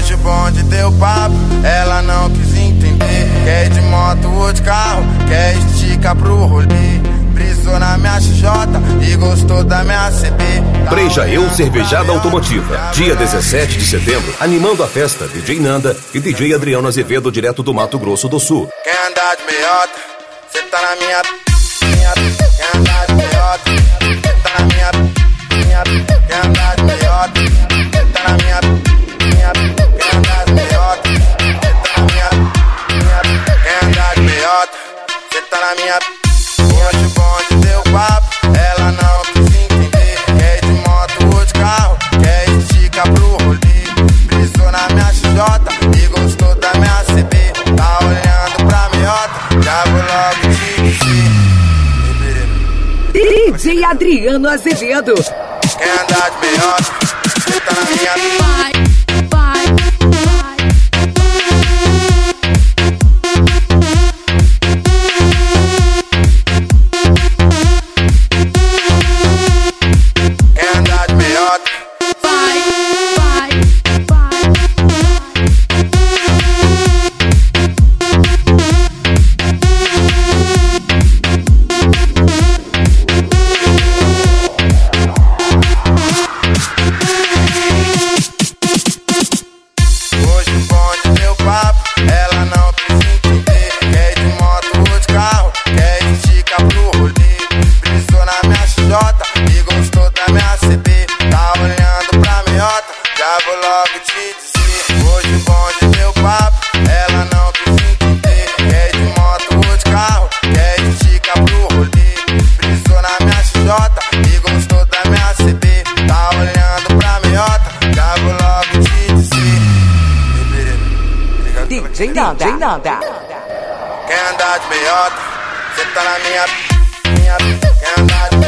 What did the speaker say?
Hoje o bonde deu papo, ela não quis entender. Quer ir de moto ou de carro, quer esticar pro rolê. Brisou na minha XJ e gostou da minha CB. Breja Eu Cervejada Automotiva. Dia 17 de setembro, animando a festa, DJ Nanda e DJ Adriano Azevedo, direto do Mato Grosso do Sul. Quer andar de meiota, cê tá na minha. Quer andar de meiota, cê tá na minha. Quer andar de meiota, cê tá na minha. Quer andar de meiota, cê tá na minha. Quer andar de meiota, cê tá na minha. Hoje o bonde deu papo, ela não quis entender. Quer ir de moto ou de carro, quer esticar pro rolê. Brisou na minha XJ e gostou da minha CB. Tá olhando pra meiota, já vou logo te dizer. DJ Adriano Azevedo. Quer andar de meiota, cê tá na minha. DJ Nanda. Quer andar de meiota, cê tá na minha. Quer andar de